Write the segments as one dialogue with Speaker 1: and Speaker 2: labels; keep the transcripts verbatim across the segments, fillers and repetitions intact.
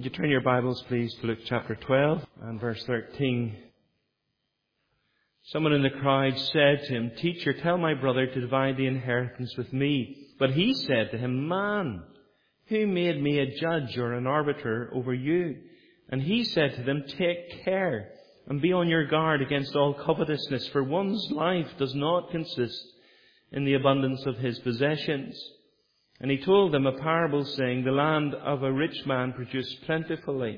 Speaker 1: Would you turn your Bibles, please, to Luke chapter twelve and verse thirteen. Someone in the crowd said to him, "Teacher, tell my brother to divide the inheritance with me." But he said to him, "Man, who made me a judge or an arbiter over you?" And he said to them, "Take care and be on your guard against all covetousness, for one's life does not consist in the abundance of his possessions." And he told them a parable, saying, "The land of a rich man produced plentifully.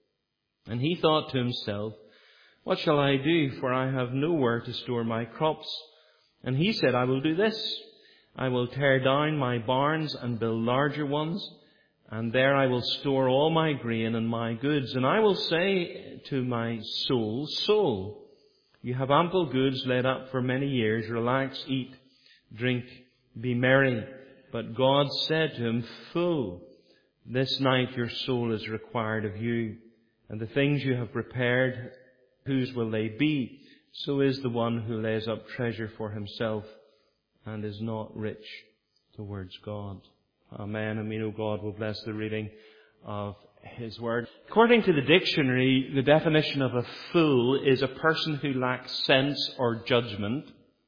Speaker 1: And he thought to himself, 'What shall I do? For I have nowhere to store my crops.' And he said, 'I will do this. I will tear down my barns and build larger ones, and there I will store all my grain and my goods. And I will say to my soul, Soul, you have ample goods laid up for many years. Relax, eat, drink, be merry.' But God said to him, 'Fool, this night your soul is required of you, and the things you have prepared, whose will they be? So is the one who lays up treasure for himself and is not rich towards God.'" Amen. And we know God will bless the reading of His Word. According to the dictionary, the definition of a fool is a person who lacks sense or judgment,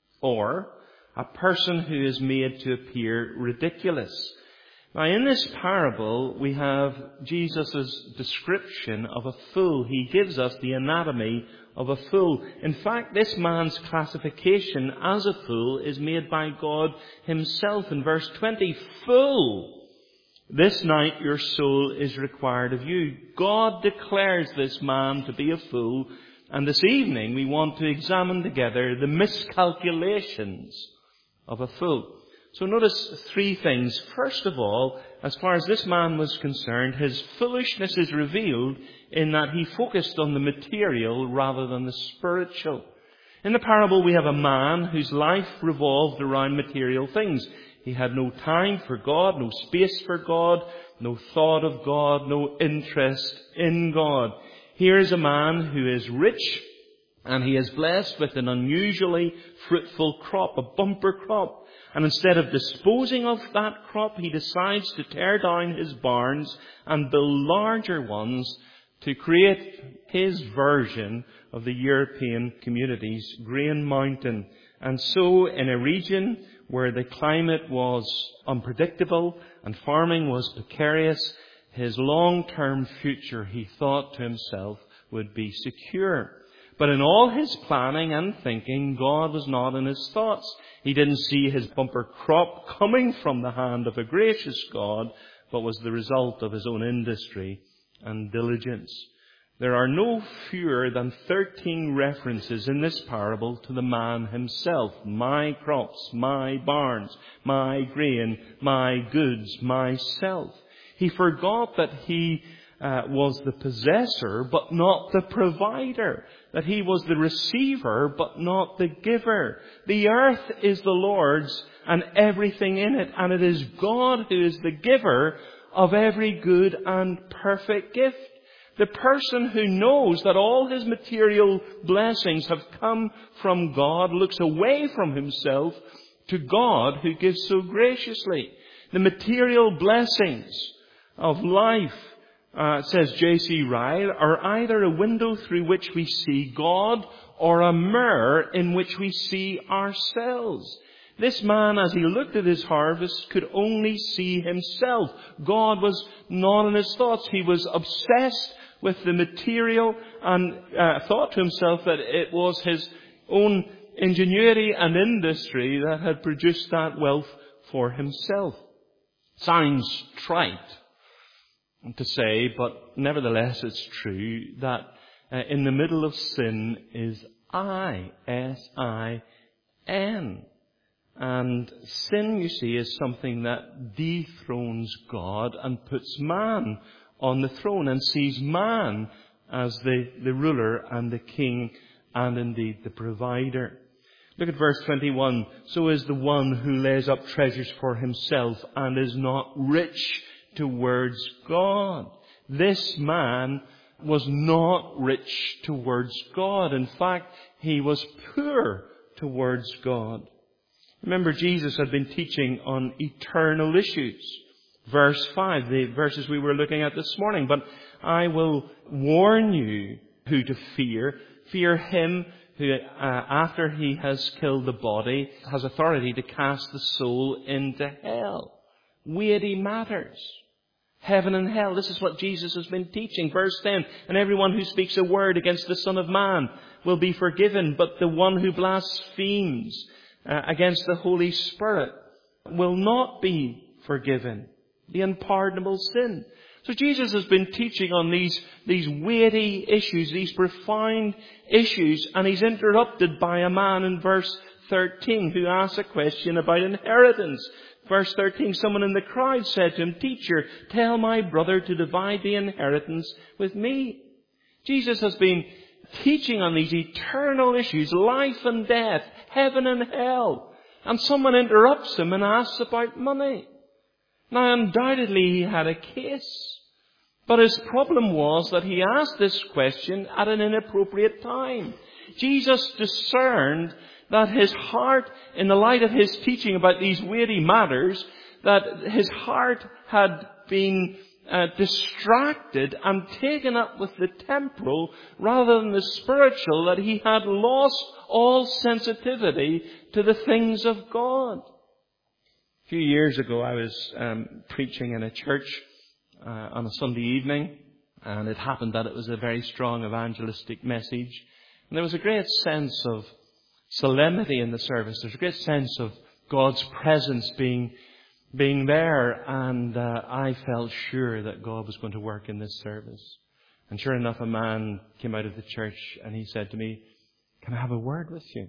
Speaker 1: or a person who is made to appear ridiculous. Now, in this parable, we have Jesus' description of a fool. He gives us the anatomy of a fool. In fact, this man's classification as a fool is made by God Himself in verse twenty. "Fool, this night your soul is required of you." God declares this man to be a fool. And this evening we want to examine together the miscalculations of a fool. So notice three things. First of all, as far as this man was concerned, his foolishness is revealed in that he focused on the material rather than the spiritual. In the parable, we have a man whose life revolved around material things. He had no time for God, no space for God, no thought of God, no interest in God. Here is a man who is rich, and he is blessed with an unusually fruitful crop, a bumper crop. And instead of disposing of that crop, he decides to tear down his barns and build larger ones to create his version of the European community's grain mountain. And so, in a region where the climate was unpredictable and farming was precarious, his long-term future, he thought to himself, would be secure. But in all his planning and thinking, God was not in his thoughts. He didn't see his bumper crop coming from the hand of a gracious God, but was the result of his own industry and diligence. There are no fewer than thirteen references in this parable to the man himself. My crops, my barns, my grain, my goods, myself. He forgot that he uh, was the possessor, but not the provider. That he was the receiver, but not the giver. The earth is the Lord's and everything in it. And it is God who is the giver of every good and perfect gift. The person who knows that all his material blessings have come from God looks away from himself to God who gives so graciously. The material blessings of life, uh, says J C Ryle, are either a window through which we see God or a mirror in which we see ourselves. This man, as he looked at his harvest, could only see himself. God was not in his thoughts. He was obsessed with the material and uh, thought to himself that it was his own ingenuity and industry that had produced that wealth for himself. Sounds trite to say, but nevertheless it's true that uh, in the middle of sin is I, S I N. And sin, you see, is something that dethrones God and puts man on the throne and sees man as the, the ruler and the king and indeed the provider. Look at verse twenty-one. "So is the one who lays up treasures for himself and is not rich towards God." This man was not rich towards God. In fact, he was poor towards God. Remember, Jesus had been teaching on eternal issues. verse five, the verses we were looking at this morning. But I will warn you who to fear. Fear him who, uh, after he has killed the body, has authority to cast the soul into hell. Weighty matters. Heaven and hell. This is what Jesus has been teaching. Verse ten, and everyone who speaks a word against the Son of Man will be forgiven, but the one who blasphemes uh, against the Holy Spirit will not be forgiven. The unpardonable sin. So Jesus has been teaching on these, these weighty issues, these profound issues, and he's interrupted by a man in verse thirteen who asks a question about inheritance. Verse thirteen, someone in the crowd said to him, Teacher, tell my brother to divide the inheritance with me. Jesus has been teaching on these eternal issues, life and death, heaven and hell. And someone interrupts him and asks about money. Now, undoubtedly he had a case. But his problem was that he asked this question at an inappropriate time. Jesus discerned that his heart, in the light of his teaching about these weighty matters, that his heart had been uh, distracted and taken up with the temporal rather than the spiritual, that he had lost all sensitivity to the things of God. A few years ago, I was um, preaching in a church uh, on a Sunday evening, and it happened that it was a very strong evangelistic message. And there was a great sense of solemnity in the service. There's a great sense of God's presence being being there, and uh, I felt sure that God was going to work in this service. And sure enough, a man came out of the church and he said to me, "Can I have a word with you?"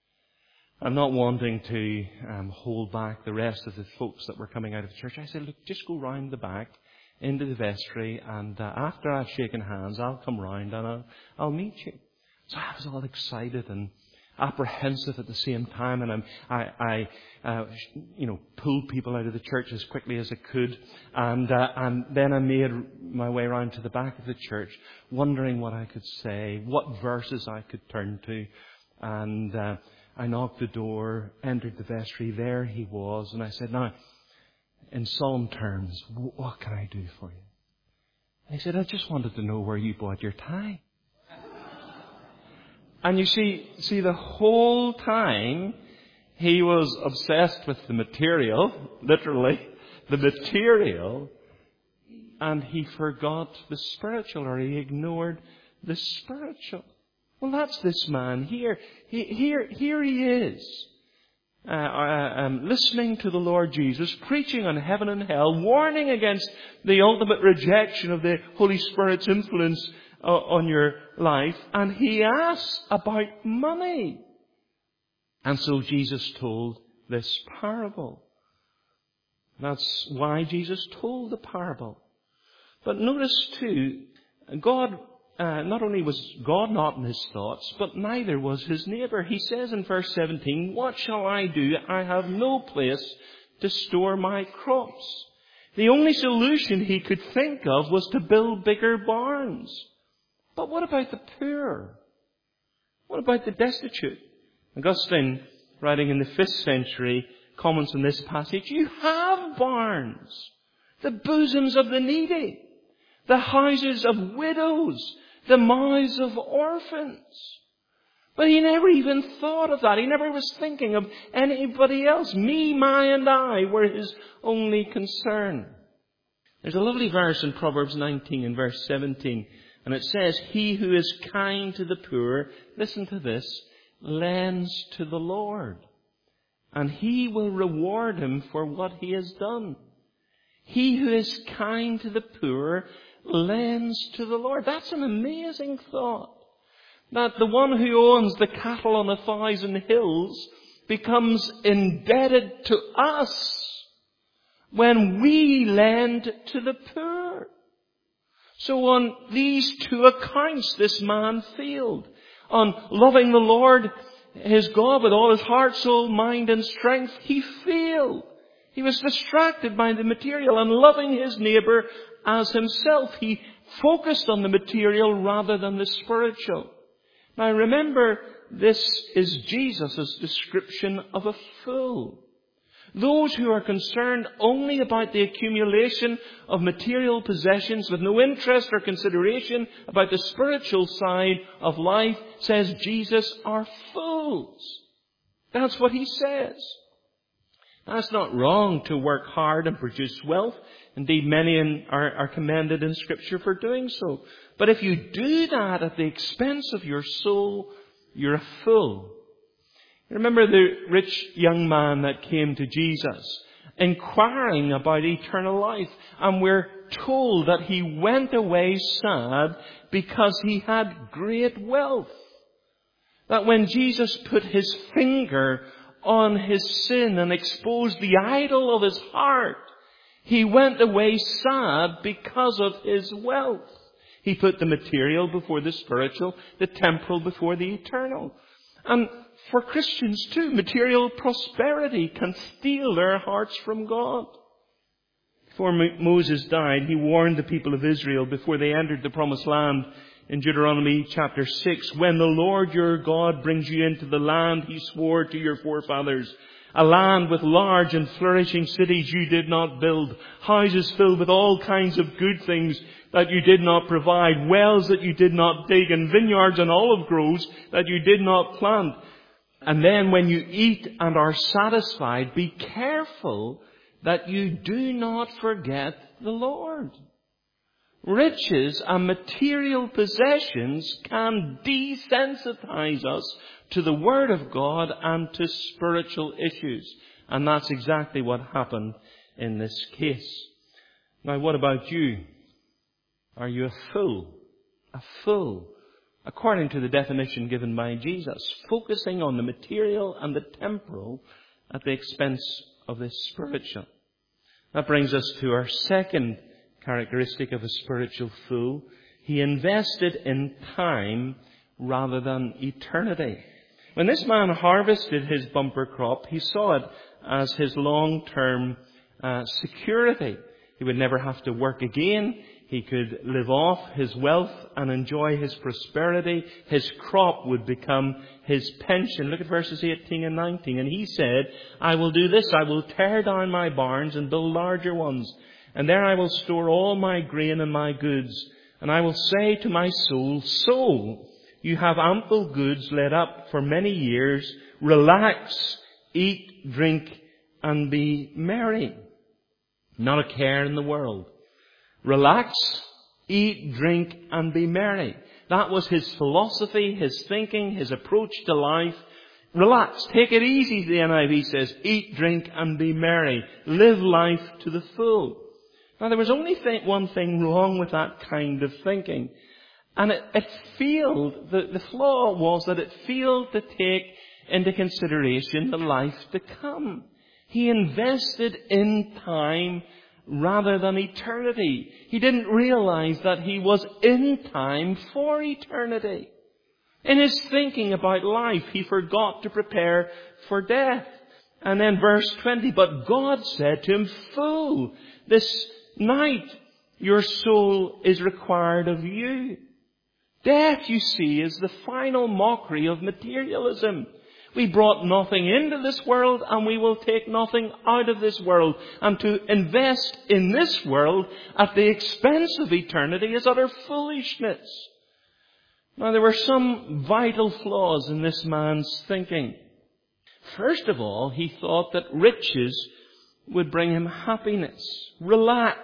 Speaker 1: I'm not wanting to um, hold back the rest of the folks that were coming out of the church. I said, "Look, just go round the back into the vestry, and uh, after I've shaken hands, I'll come round and I'll, I'll meet you." So I was all excited and apprehensive at the same time, and I'm, I, I uh, you know, pulled people out of the church as quickly as I could, and uh, and then I made my way around to the back of the church, wondering what I could say, what verses I could turn to, and uh, I knocked the door, entered the vestry. There he was, and I said, "Now, in solemn terms, what can I do for you?" And he said, "I just wanted to know where you bought your tie." And you see, see, the whole time he was obsessed with the material, literally, the material, and he forgot the spiritual, or he ignored the spiritual. Well, that's this man here. He, here, here he is, uh, uh, um, listening to the Lord Jesus, preaching on heaven and hell, warning against the ultimate rejection of the Holy Spirit's influence on your life, and he asks about money. And so Jesus told this parable. That's why Jesus told the parable. But notice too, God, uh, not only was God not in his thoughts, but neither was his neighbour. He says in verse seventeen, "What shall I do? I have no place to store my crops." The only solution he could think of was to build bigger barns. But what about the poor? What about the destitute? Augustine, writing in the fifth century, comments on this passage, "You have barns, the bosoms of the needy, the houses of widows, the mouths of orphans." But he never even thought of that. He never was thinking of anybody else. Me, my, and I were his only concern. There's a lovely verse in Proverbs nineteen and verse seventeen. And it says, "He who is kind to the poor," listen to this, "lends to the Lord, and he will reward him for what he has done." He who is kind to the poor lends to the Lord. That's an amazing thought. That the one who owns the cattle on a thousand hills becomes indebted to us when we lend to the poor. So on these two accounts, this man failed. On loving the Lord, his God, with all his heart, soul, mind, and strength, he failed. He was distracted by the material, and loving his neighbour as himself, he focused on the material rather than the spiritual. Now remember, this is Jesus' description of a fool. Those who are concerned only about the accumulation of material possessions with no interest or consideration about the spiritual side of life, says Jesus, are fools. That's what he says. Now, it's not wrong to work hard and produce wealth. Indeed, many are, are commended in Scripture for doing so. But if you do that at the expense of your soul, you're a fool. Remember the rich young man that came to Jesus, inquiring about eternal life. And we're told that he went away sad because he had great wealth. That when Jesus put his finger on his sin and exposed the idol of his heart, he went away sad because of his wealth. He put the material before the spiritual, the temporal before the eternal. And for Christians too, material prosperity can steal their hearts from God. Before Moses died, he warned the people of Israel before they entered the promised land in Deuteronomy chapter six, when the Lord your God brings you into the land he swore to your forefathers, a land with large and flourishing cities you did not build, houses filled with all kinds of good things that you did not provide, wells that you did not dig, and vineyards and olive groves that you did not plant. And then when you eat and are satisfied, be careful that you do not forget the Lord. Riches and material possessions can desensitize us to the Word of God and to spiritual issues. And that's exactly what happened in this case. Now, what about you? Are you a fool? A fool, according to the definition given by Jesus, focusing on the material and the temporal at the expense of the spiritual. That brings us to our second characteristic of a spiritual fool. He invested in time rather than eternity. When this man harvested his bumper crop, he saw it as his long-term uh, security. He would never have to work again. He could live off his wealth and enjoy his prosperity. His crop would become his pension. Look at verses eighteen and nineteen. And he said, I will do this. I will tear down my barns and build larger ones. And there I will store all my grain and my goods. And I will say to my soul, soul, you have ample goods laid up for many years. Relax, eat, drink, and be merry. Not a care in the world. Relax, eat, drink, and be merry. That was his philosophy, his thinking, his approach to life. Relax, take it easy, the N I V says. Eat, drink, and be merry. Live life to the full. Now, there was only th- one thing wrong with that kind of thinking. And it, it failed, the, the flaw was that it failed to take into consideration the life to come. He invested in time rather than eternity. He didn't realize that he was in time for eternity. In his thinking about life, he forgot to prepare for death. And then verse twenty, but God said to him, fool, this night your soul is required of you. Death, you see, is the final mockery of materialism. We brought nothing into this world and we will take nothing out of this world. And to invest in this world at the expense of eternity is utter foolishness. Now, there were some vital flaws in this man's thinking. First of all, he thought that riches would bring him happiness. Relax,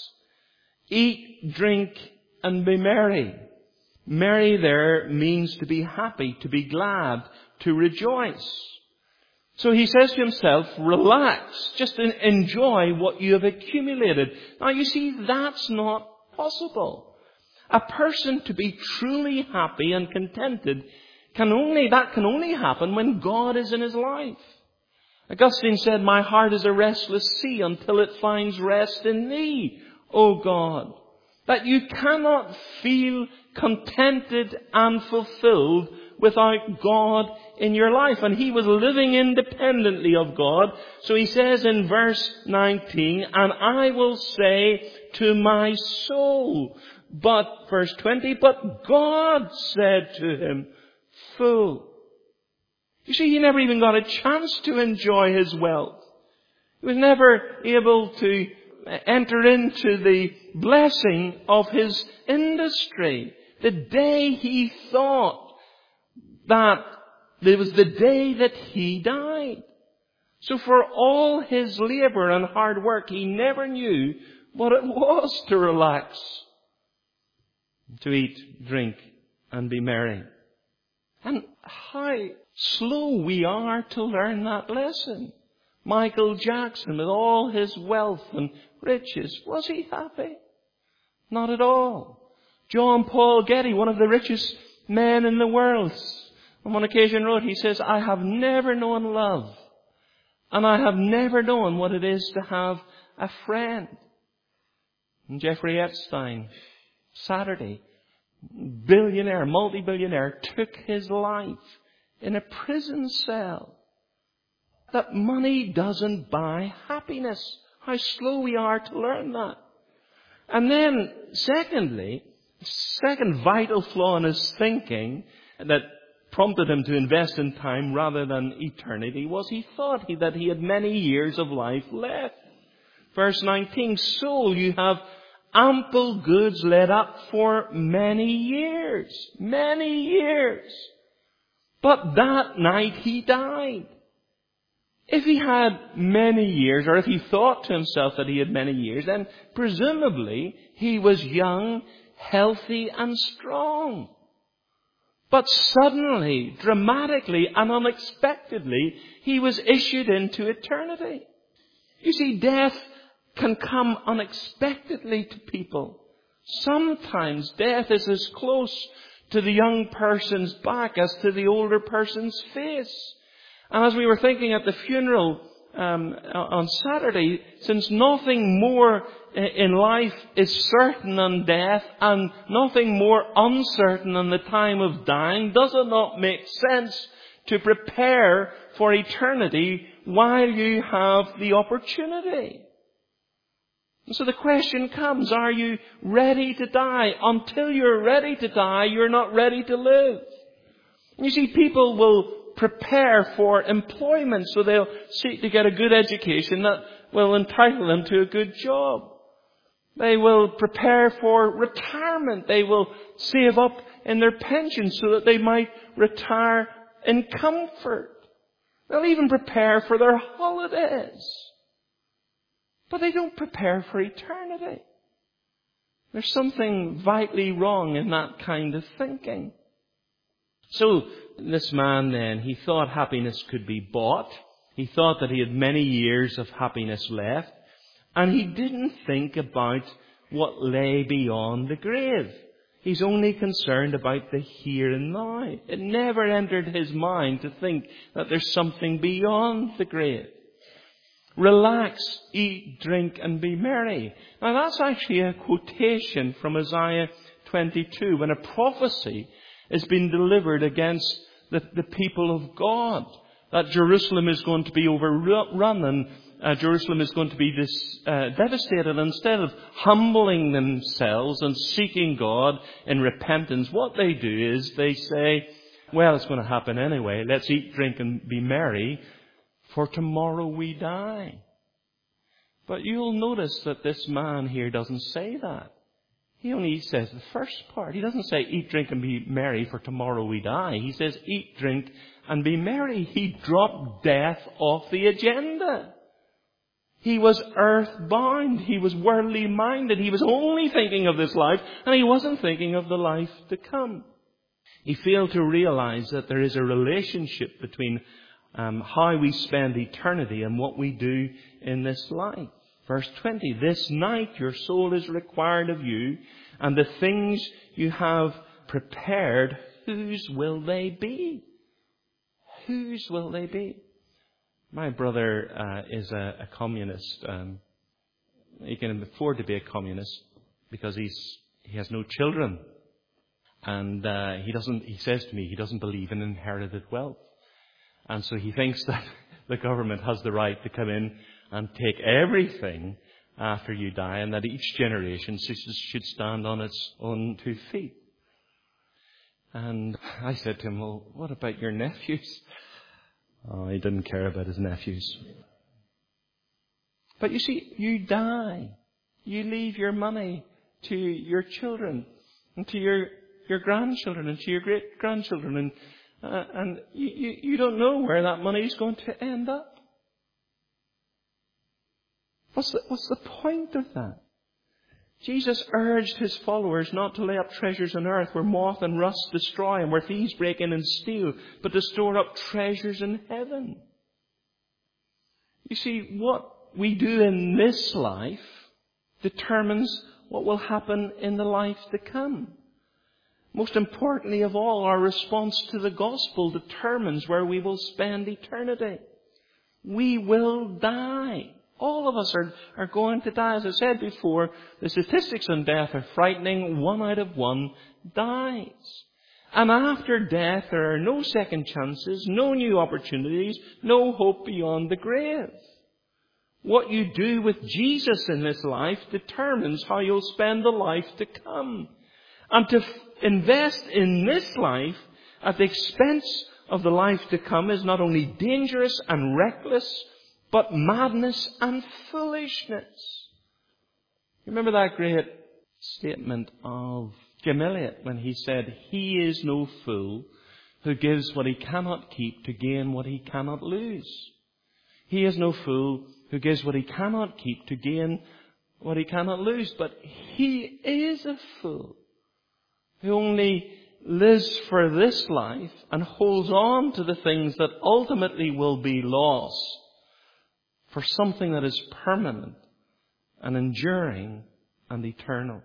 Speaker 1: eat, drink, and be merry. Merry there means to be happy, to be glad, to rejoice. So he says to himself, relax, just enjoy what you have accumulated. Now you see, that's not possible. A person to be truly happy and contented can only, that can only happen when God is in his life. Augustine said, my heart is a restless sea until it finds rest in thee, O God. That you cannot feel contented and fulfilled without God in your life. And he was living independently of God. So he says in verse nineteen, and I will say to my soul, but, verse twenty, but God said to him, fool. You see, he never even got a chance to enjoy his wealth. He was never able to enter into the blessing of his industry. The day he thought that it was the day that he died. So for all his labor and hard work, he never knew what it was to relax, to eat, drink, and be merry. And how slow we are to learn that lesson. Michael Jackson, with all his wealth and riches, was he happy? Not at all. John Paul Getty, one of the richest men in the world, on one occasion wrote, he says, I have never known love, and I have never known what it is to have a friend. And Jeffrey Epstein, Saturday, billionaire, multi-billionaire, took his life in a prison cell. That money doesn't buy happiness. How slow we are to learn that. And then, secondly, second vital flaw in his thinking that prompted him to invest in time rather than eternity was he thought he, that he had many years of life left. Verse nineteen, soul, you have ample goods laid up for many years. Many years. But that night he died. If he had many years, or if he thought to himself that he had many years, then presumably he was young, healthy, and strong. But suddenly, dramatically, and unexpectedly, he was issued into eternity. You see, death can come unexpectedly to people. Sometimes death is as close to the young person's back as to the older person's face. And as we were thinking at the funeral um, on Saturday, since nothing more in life is certain than death and nothing more uncertain than the time of dying, does it not make sense to prepare for eternity while you have the opportunity? So the question comes, are you ready to die? Until you're ready to die, you're not ready to live. You see, people will prepare for employment, so they'll seek to get a good education that will entitle them to a good job. They will prepare for retirement. They will save up in their pension so that they might retire in comfort. They'll even prepare for their holidays. But they don't prepare for eternity. There's something vitally wrong in that kind of thinking. So this man then, he thought happiness could be bought. He thought that he had many years of happiness left. And he didn't think about what lay beyond the grave. He's only concerned about the here and now. It never entered his mind to think that there's something beyond the grave. Relax, eat, drink, and be merry. Now that's actually a quotation from Isaiah twenty-two, when a prophecy is being delivered against the, the people of God. That Jerusalem is going to be overrun and uh, Jerusalem is going to be dis, uh, devastated. Instead of humbling themselves and seeking God in repentance, what they do is they say, well, it's going to happen anyway. Let's eat, drink, and be merry, for tomorrow we die. But you'll notice that this man here doesn't say that. He only says the first part. He doesn't say eat, drink, and be merry, for tomorrow we die. He says eat, drink, and be merry. He dropped death off the agenda. He was earthbound. He was worldly minded. He was only thinking of this life, and he wasn't thinking of the life to come. He failed to realize that there is a relationship between um, how we spend eternity and what we do in this life. Verse twenty, this night your soul is required of you, and the things you have prepared, whose will they be? Whose will they be? My brother uh, is a, a communist. Um, he can afford to be a communist because he's he has no children, and uh, he doesn't. He says to me he doesn't believe in inherited wealth, and so he thinks that the government has the right to come in and take everything after you die, and that each generation should stand on its own two feet. And I said to him, well, what about your nephews? Oh, he didn't care about his nephews. But you see, you die. You leave your money to your children and to your, your grandchildren and to your great-grandchildren. And, uh, and you, you, you don't know where that money is going to end up. What's the, what's the point of that? Jesus urged his followers not to lay up treasures on earth where moth and rust destroy and where thieves break in and steal, but to store up treasures in heaven. You see, what we do in this life determines what will happen in the life to come. Most importantly of all, our response to the gospel determines where we will spend eternity. We will die. All of us are, are going to die. As I said before, the statistics on death are frightening. One out of one dies. And after death, there are no second chances, no new opportunities, no hope beyond the grave. What you do with Jesus in this life determines how you'll spend the life to come. And to f- invest in this life at the expense of the life to come is not only dangerous and reckless, but madness and foolishness. Remember that great statement of Jim Elliot when he said, "He is no fool who gives what he cannot keep to gain what he cannot lose." He is no fool who gives what he cannot keep to gain what he cannot lose. But he is a fool who only lives for this life and holds on to the things that ultimately will be lost for something that is permanent and enduring and eternal.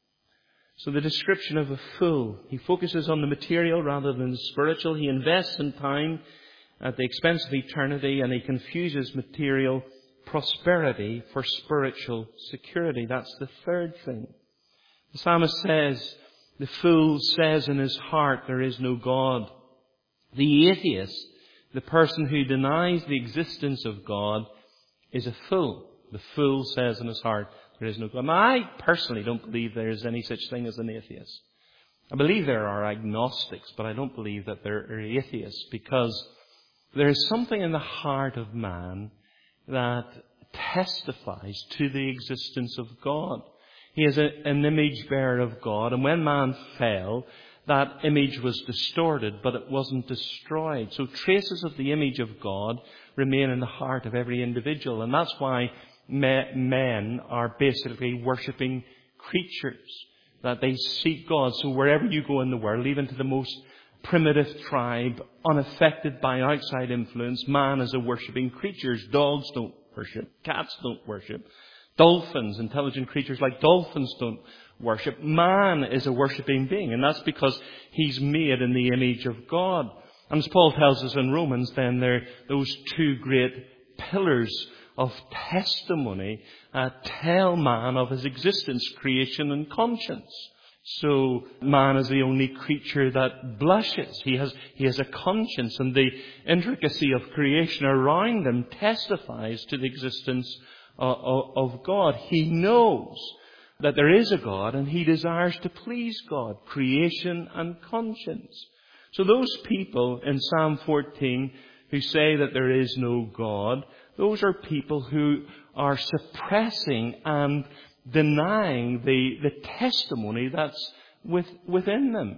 Speaker 1: So the description of a fool, he focuses on the material rather than the spiritual. He invests in time at the expense of eternity, and he confuses material prosperity for spiritual security. That's the third thing. The psalmist says, the fool says in his heart, there is no God. The atheist, the person who denies the existence of God, is a fool. The fool says in his heart, there is no God. Now, I personally don't believe there is any such thing as an atheist. I believe there are agnostics, but I don't believe that there are atheists, because there is something in the heart of man that testifies to the existence of God. He is a, an image bearer of God, and when man fell, that image was distorted, but it wasn't destroyed. So traces of the image of God remain in the heart of every individual, and that's why me, men are basically worshipping creatures, that they seek God. So wherever you go in the world, even to the most primitive tribe, unaffected by outside influence, man is a worshipping creature. Dogs don't worship. Cats don't worship. Dolphins, intelligent creatures like dolphins, don't worship. Man is a worshipping being, and that's because he's made in the image of God. And as Paul tells us in Romans, then there are those two great pillars of testimony uh, tell man of his existence, creation and conscience. So man is the only creature that blushes. He has, he has a conscience, and the intricacy of creation around him testifies to the existence of, of, of God. He knows that there is a God, and he desires to please God, creation and conscience. So those people in Psalm fourteen who say that there is no God, those are people who are suppressing and denying the, the testimony that's with, within them.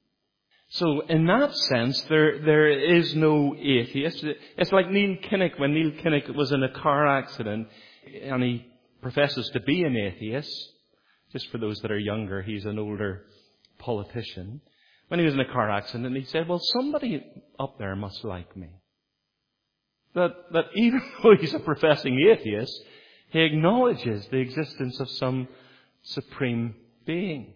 Speaker 1: So in that sense, there there is no atheist. It's like Neil Kinnock. When Neil Kinnock was in a car accident, and he professes to be an atheist, just for those that are younger, he's an older politician. When he was in a car accident, he said, well, somebody up there must like me. That, that even though he's a professing atheist, he acknowledges the existence of some supreme being.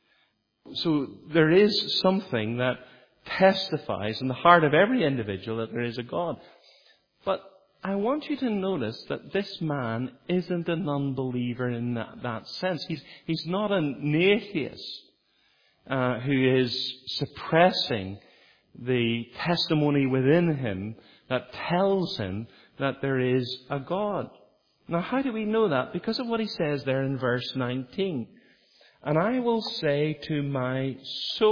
Speaker 1: So there is something that testifies in the heart of every individual that there is a God. But I want you to notice that this man isn't an unbeliever in that, that sense. He's, he's not an atheist uh, who is suppressing the testimony within him that tells him that there is a God. Now, how do we know that? Because of what he says there in verse nineteen. And I will say to my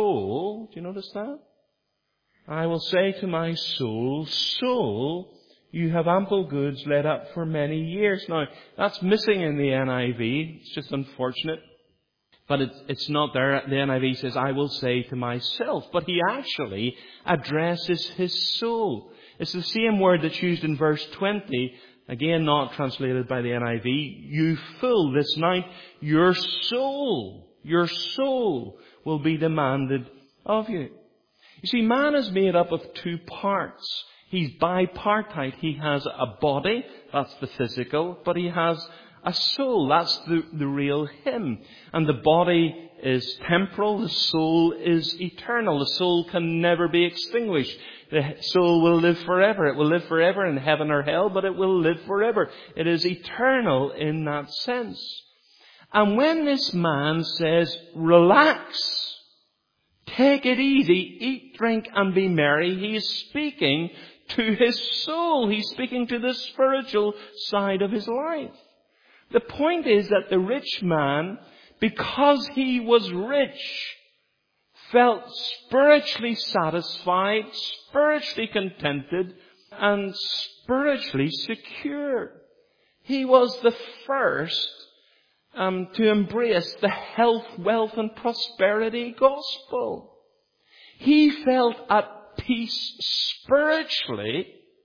Speaker 1: soul, do you notice that? I will say to my soul, soul, You have ample goods laid up for many years. Now, that's missing in the N I V. It's just unfortunate. But it's, it's not there. The N I V says, I will say to myself. But he actually addresses his soul. It's the same word that's used in verse twenty. Again, not translated by the N I V. You fool, this night your soul, your soul will be demanded of you. You see, man is made up of two parts. He's bipartite. He has a body, that's the physical, but he has a soul, that's the, the real him. And the body is temporal, the soul is eternal. The soul can never be extinguished. The soul will live forever. It will live forever in heaven or hell, but it will live forever. It is eternal in that sense. And when this man says, relax, take it easy, eat, drink, and be merry, he is speaking to his soul. He's speaking to the spiritual side of his life. The point is that the rich man, because he was rich, felt spiritually satisfied, spiritually contented, and spiritually secure. He was the first um, to embrace the health, wealth, and prosperity gospel. He felt at peace spiritually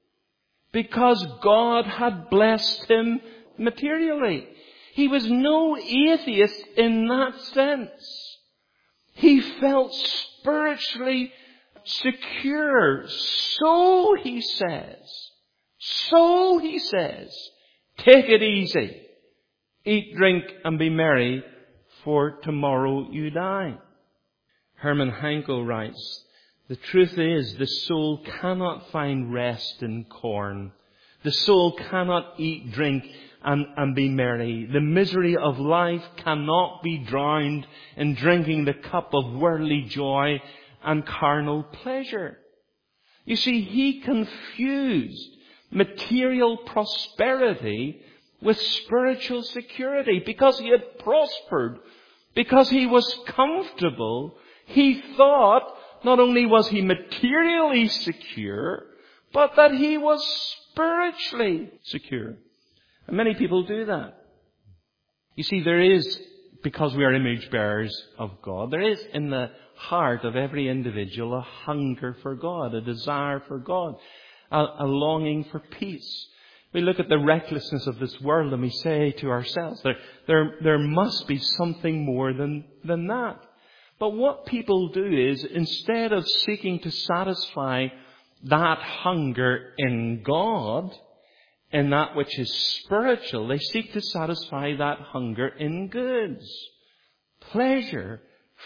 Speaker 1: because God had blessed him materially. He was no atheist in that sense. He felt spiritually secure. So he says, so he says, take it easy. Eat, drink, and be merry, for tomorrow you die. Herman Hankel writes, the truth is the soul cannot find rest in corn. The soul cannot eat, drink, And, and be merry. The misery of life cannot be drowned in drinking the cup of worldly joy and carnal pleasure. You see, he confused material prosperity with spiritual security. Because he had prospered, because he was comfortable, he thought not only was he materially secure, but that he was spiritually secure. And many people do that. You see, there is, because we are image bearers of God, there is in the heart of every individual a hunger for God, a desire for God, a, a longing for peace. We look at the recklessness of this world and we say to ourselves, there, there, there must be something more than, than that. But what people do is, instead of seeking to satisfy that hunger in God, in that which is spiritual, they seek to satisfy that hunger in goods, pleasure,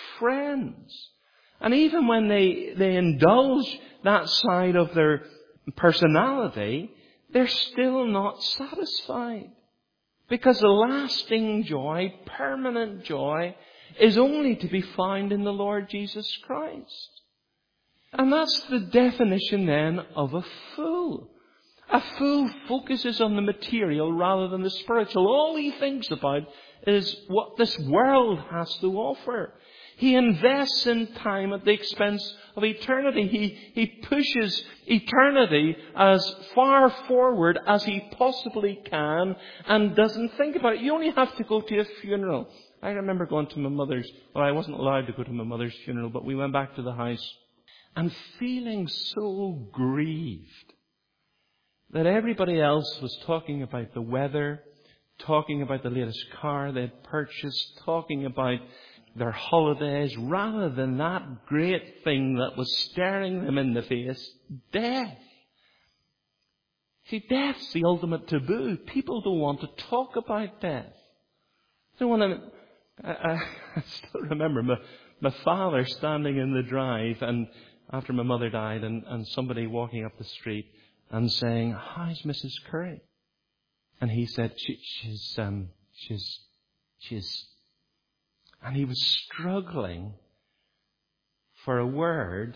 Speaker 1: friends. And even when they, they indulge that side of their personality, they're still not satisfied. Because the lasting joy, permanent joy, is only to be found in the Lord Jesus Christ. And that's the definition then of a fool. A fool focuses on the material rather than the spiritual. All he thinks about is what this world has to offer. He invests in time at the expense of eternity. He, he pushes eternity as far forward as he possibly can and doesn't think about it. You only have to go to a funeral. I remember going to my mother's, well, I wasn't allowed to go to my mother's funeral, but we went back to the house and feeling so grieved that everybody else was talking about the weather, talking about the latest car they'd purchased, talking about their holidays, rather than that great thing that was staring them in the face, death. See, death's the ultimate taboo. People don't want to talk about death. They don't want to... I, I still remember my, my father standing in the drive, and after my mother died, and, and somebody walking up the street and saying, "How's Missus Curry?" And he said, she, she's, um, she's, she's, and he was struggling for a word,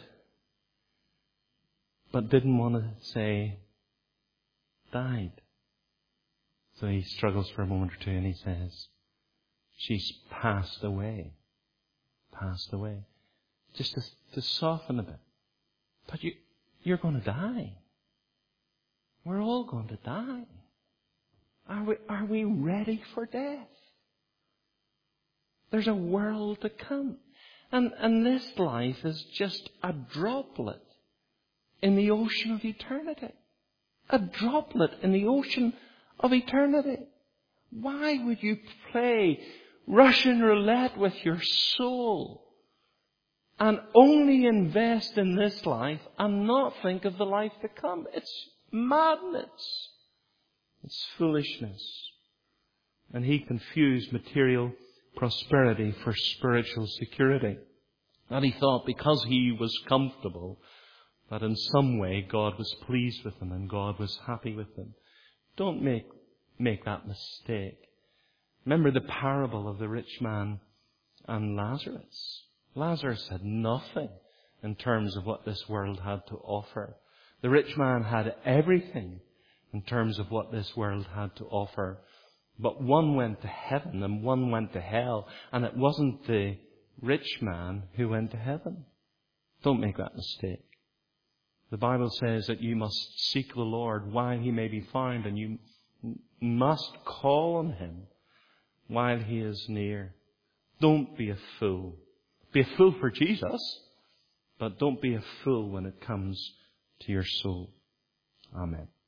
Speaker 1: but didn't want to say, died. So he struggles for a moment or two and he says, "She's passed away." Passed away. Just to, to soften a bit. But you, you're going to die. We're all going to die. Are we, are we ready for death? There's a world to come. And, and this life is just a droplet in the ocean of eternity. A droplet in the ocean of eternity. Why would you play Russian roulette with your soul and only invest in this life and not think of the life to come? It's madness. It's foolishness. And he confused material prosperity for spiritual security. And he thought because he was comfortable, that in some way God was pleased with him and God was happy with him. Don't make, make that mistake. Remember the parable of the rich man and Lazarus. Lazarus had nothing in terms of what this world had to offer. The rich man had everything in terms of what this world had to offer. But one went to heaven and one went to hell. And it wasn't the rich man who went to heaven. Don't make that mistake. The Bible says that you must seek the Lord while he may be found, and you must call on him while he is near. Don't be a fool. Be a fool for Jesus, but don't be a fool when it comes to your soul. Amen.